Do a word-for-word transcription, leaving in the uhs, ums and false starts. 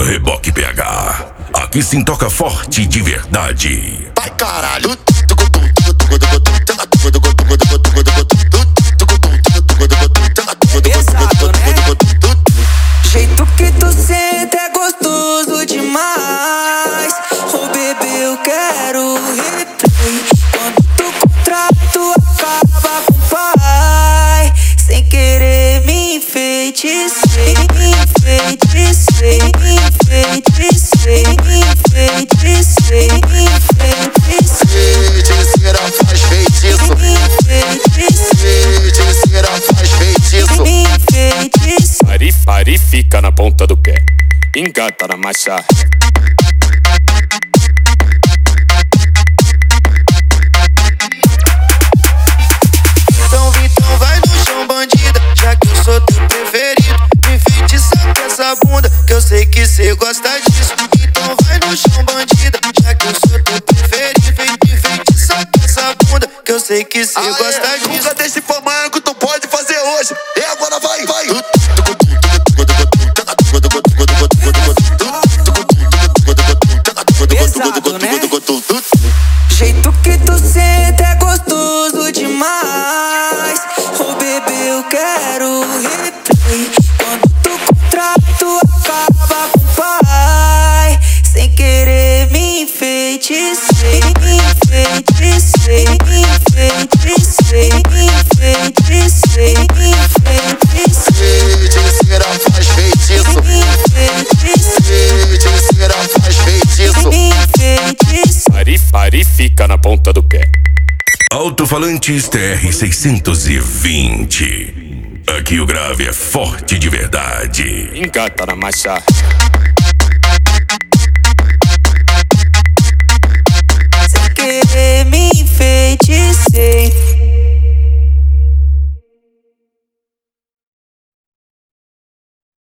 Reboque P H. Aqui sim toca forte de verdade. Vai caralho. Pesado, né? Jeito que tu senta é gostoso demais. Oh bebê, eu quero replay. Quando tu contrai, tu acaba com o pai. Sem querer me enfeitiçei, enfeitiçei, enfeitiçei, enfeitiçei, enfeitiçei. Feiticeira faz feitiço. Feiticeira faz feitiço. Pari, pari, fica na ponta do pé. Engata na marcha. Então, então vai no chão, bandida, já que eu sou teu preferido. Me enfeitiça com essa bunda, que eu sei que cê gosta disso. Então vai no chão, bandida, já que eu sou teu preferido. Me enfeitiça com essa bunda, que eu sei que cê gosta disso. Nunca deixe pra amanhã que tu pode fazer hoje. E agora vai, vai. Pesado, né? Jeito que tu senta é gostoso demais. Oh bebê, eu quero replay. Quando tu contrai, tu acaba com o pai. Sem querer me enfeitiçei, enfeitiçei, enfeitiçei, enfeitiçei, enfeitiçei. Feiticeira faz feitiço. Feiticeira faz feitiço. Pari, pari, fica na ponta do pé. Alto-falantes T R seiscentos e vinte. Aqui o grave é forte de verdade. Engata na marcha.